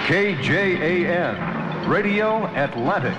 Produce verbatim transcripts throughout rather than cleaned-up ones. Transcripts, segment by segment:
K J A N, Radio Atlantic.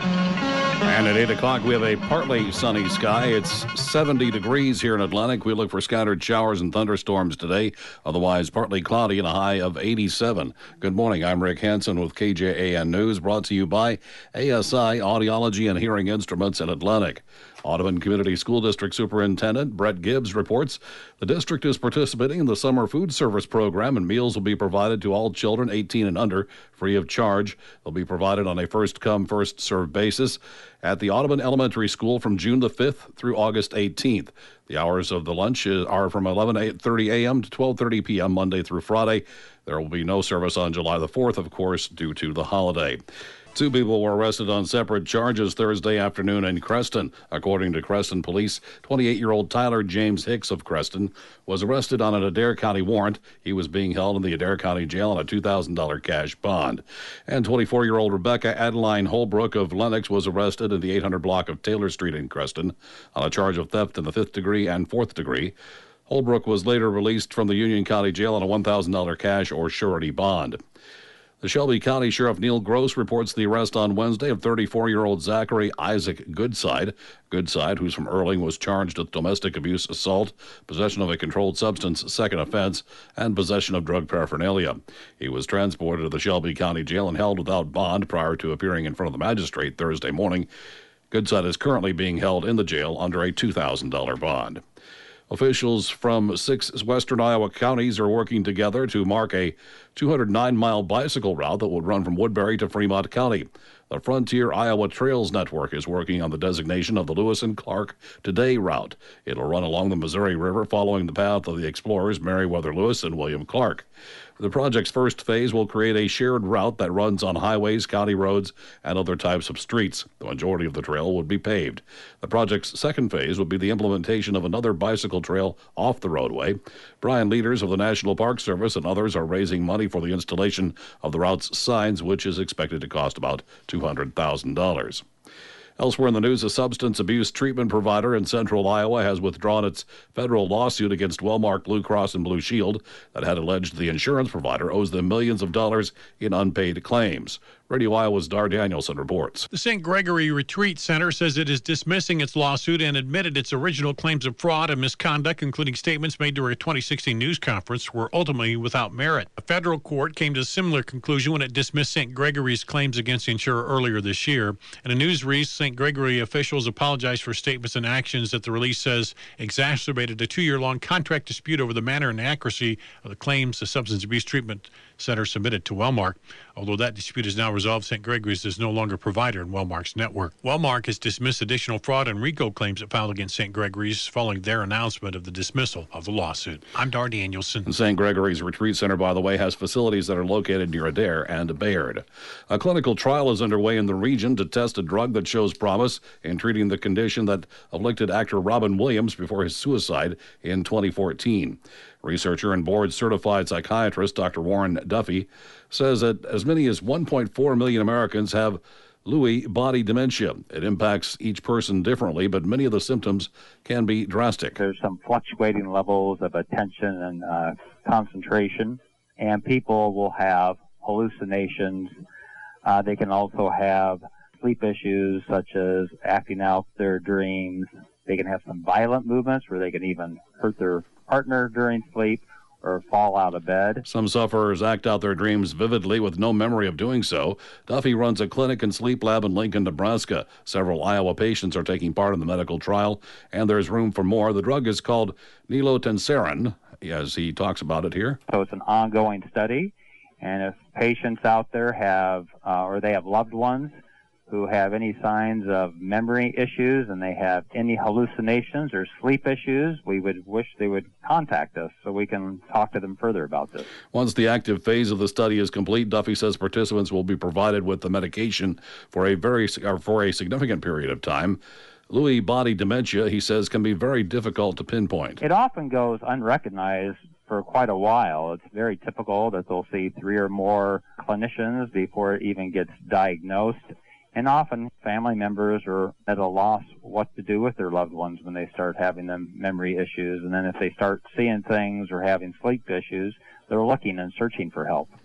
And at eight o'clock, we have a partly sunny sky. It's seventy degrees here in Atlantic. We look for scattered showers and thunderstorms today. Otherwise, partly cloudy and a high of eighty-seven. Good morning. I'm Rick Hansen with K J A N News, brought to you by A S I Audiology and Hearing Instruments in Atlantic. Audubon Community School District Superintendent Brett Gibbs reports the district is participating in the summer food service program, and meals will be provided to all children eighteen and under free of charge. They'll be provided on a first-come, first-served basis at the Audubon Elementary School from June the fifth through August eighteenth. The hours of the lunch are from eleven thirty a.m. to twelve thirty p.m. Monday through Friday. There will be no service on July the fourth, of course, due to the holiday. Two people were arrested on separate charges Thursday afternoon in Creston. According to Creston police, twenty-eight-year-old Tyler James Hicks of Creston was arrested on an Adair County warrant. He was being held in the Adair County Jail on a two thousand dollars cash bond. And twenty-four-year-old Rebecca Adeline Holbrook of Lenox was arrested in the eight hundred block of Taylor Street in Creston on a charge of theft in the fifth degree and fourth degree. Holbrook was later released from the Union County Jail on a one thousand dollars cash or surety bond. The Shelby County Sheriff Neil Gross reports the arrest on Wednesday of thirty-four-year-old Zachary Isaac Goodside. Goodside, who's from Erling, was charged with domestic abuse assault, possession of a controlled substance, second offense, and possession of drug paraphernalia. He was transported to the Shelby County Jail and held without bond prior to appearing in front of the magistrate Thursday morning. Goodside is currently being held in the jail under a two thousand dollars bond. Officials from six western Iowa counties are working together to mark a two hundred nine mile bicycle route that would run from Woodbury to Fremont County. The Frontier Iowa Trails Network is working on the designation of the Lewis and Clark Today route. It'll run along the Missouri River following the path of the explorers Meriwether Lewis and William Clark. The project's first phase will create a shared route that runs on highways, county roads, and other types of streets. The majority of the trail would be paved. The project's second phase would be the implementation of another bicycle trail off the roadway. Brian leaders of the National Park Service and others are raising money for the installation of the route's signs, which is expected to cost about two hundred thousand dollars. Elsewhere in the news, a substance abuse treatment provider in central Iowa has withdrawn its federal lawsuit against Wellmark Blue Cross and Blue Shield that had alleged the insurance provider owes them millions of dollars in unpaid claims. Radio Iowa's Dar Danielson reports. The Saint Gregory Retreat Center says it is dismissing its lawsuit and admitted its original claims of fraud and misconduct, including statements made during a twenty sixteen news conference, were ultimately without merit. A federal court came to a similar conclusion when it dismissed Saint Gregory's claims against the insurer earlier this year. In a news release, Saint Gregory officials apologized for statements and actions that the release says exacerbated a two-year-long contract dispute over the manner and accuracy of the claims the Substance Abuse Treatment Center submitted to Wellmark. Although that dispute is now resolved, Saint Gregory's is no longer a provider in Wellmark's network. Wellmark has dismissed additional fraud and RICO claims it filed against Saint Gregory's following their announcement of the dismissal of the lawsuit. I'm Dar Danielson. Saint Gregory's Retreat Center, by the way, has facilities that are located near Adair and Bayard. A clinical trial is underway in the region to test a drug that shows promise in treating the condition that afflicted actor Robin Williams before his suicide in twenty fourteen. Researcher and board-certified psychiatrist Doctor Warren Duffy says that as many as one point four million Americans have Lewy body dementia. It impacts each person differently, but many of the symptoms can be drastic. There's some fluctuating levels of attention and uh, concentration, and people will have hallucinations. Uh, they can also have sleep issues such as acting out their dreams. They can have some violent movements where they can even hurt their partner during sleep or fall out of bed. Some sufferers act out their dreams vividly with no memory of doing so. Duffy runs a clinic and sleep lab in Lincoln, Nebraska. Several Iowa patients are taking part in the medical trial, and there's room for more. The drug is called Nilotinserin, as he talks about it here. So it's an ongoing study, and if patients out there have, uh, or they have loved ones who have any signs of memory issues and they have any hallucinations or sleep issues, we would wish they would contact us so we can talk to them further about this. Once the active phase of the study is complete, Duffy says participants will be provided with the medication for a very or for a significant period of time. Lewy body dementia, he says, can be very difficult to pinpoint. It often goes unrecognized for quite a while. It's very typical that they'll see three or more clinicians before it even gets diagnosed. And often family members are at a loss what to do with their loved ones when they start having them memory issues. And then if they start seeing things or having sleep issues, they're looking and searching for help.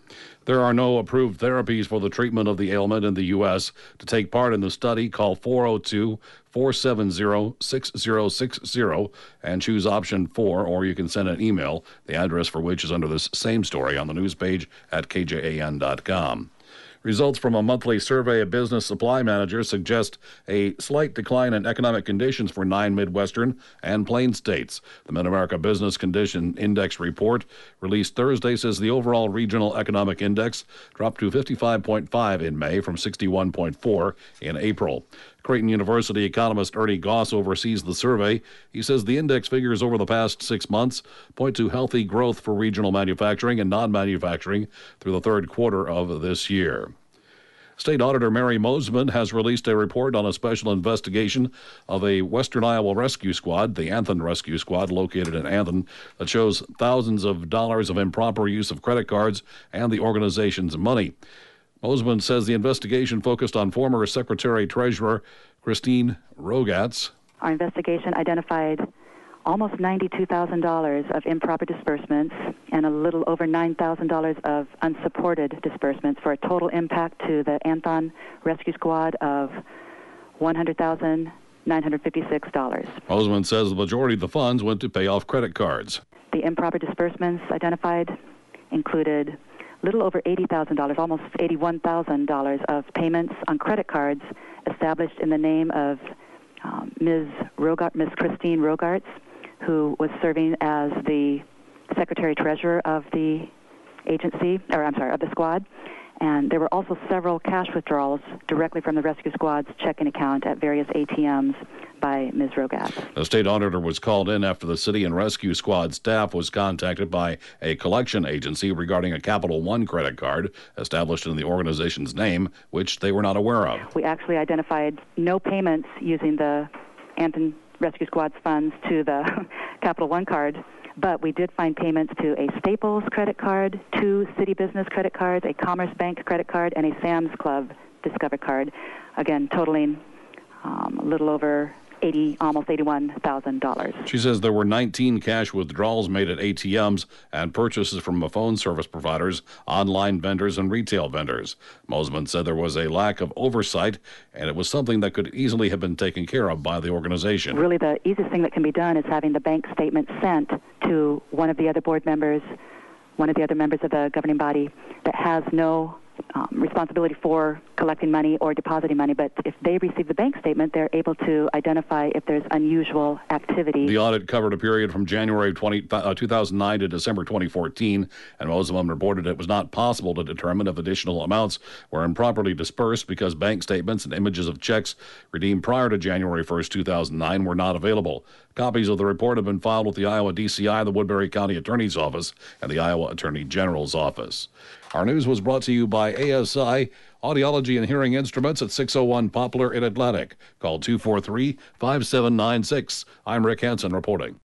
There are no approved therapies for the treatment of the ailment in the U S To take part in the study, call four oh two, four seven zero, six zero six zero and choose option four, or you can send an email, the address for which is under this same story on the news page at K J A N dot com. Results from a monthly survey of business supply managers suggest a slight decline in economic conditions for nine Midwestern and Plain states. The Mid-America Business Condition Index report released Thursday says the overall regional economic index dropped to fifty-five point five in May from sixty-one point four in April. Creighton University economist Ernie Goss oversees the survey. He says the index figures over the past six months point to healthy growth for regional manufacturing and non-manufacturing through the third quarter of this year. State Auditor Mary Mosman has released a report on a special investigation of a Western Iowa rescue squad, the Anthon Rescue Squad, located in Anthon, that shows thousands of dollars of improper use of credit cards and the organization's money. Mosman says the investigation focused on former Secretary-Treasurer Christine Rogatz. Our investigation identified almost ninety-two thousand dollars of improper disbursements and a little over nine thousand dollars of unsupported disbursements for a total impact to the Anthon Rescue Squad of one hundred thousand nine hundred fifty-six dollars. Mosman says the majority of the funds went to pay off credit cards. The improper disbursements identified included little over eighty thousand dollars, almost eighty-one thousand dollars of payments on credit cards established in the name of um, Miz Rogart, Miz Christine Rogarts, who was serving as the Secretary-Treasurer of the agency, or I'm sorry, of the squad. And there were also several cash withdrawals directly from the rescue squad's checking account at various A T Ms by Miz Rogatz. The state auditor was called in after the city and rescue squad staff was contacted by a collection agency regarding a Capital One credit card established in the organization's name, which they were not aware of. We actually identified no payments using the Anthon Rescue Squad's funds to the Capital One card, but we did find payments to a Staples credit card, two City Business credit cards, a Commerce Bank credit card, and a Sam's Club Discover card, again totaling um, a little over eighty, almost eighty-one thousand dollars. She says there were nineteen cash withdrawals made at A T Ms and purchases from phone service providers, online vendors, and retail vendors. Mosman said there was a lack of oversight, and it was something that could easily have been taken care of by the organization. Really, the easiest thing that can be done is having the bank statement sent to one of the other board members, one of the other members of the governing body that has no Um, responsibility for collecting money or depositing money, but if they receive the bank statement, they're able to identify if there's unusual activity. The audit covered a period from January twenty, uh, two thousand nine to December twenty fourteen, and Mosman reported it was not possible to determine if additional amounts were improperly dispersed because bank statements and images of checks redeemed prior to January first, two thousand nine were not available. Copies of the report have been filed with the Iowa D C I, the Woodbury County Attorney's Office, and the Iowa Attorney General's Office. Our news was brought to you by A S I Audiology and Hearing Instruments at six oh one Poplar in Atlantic. Call two four three, five seven nine six. I'm Rick Hansen reporting.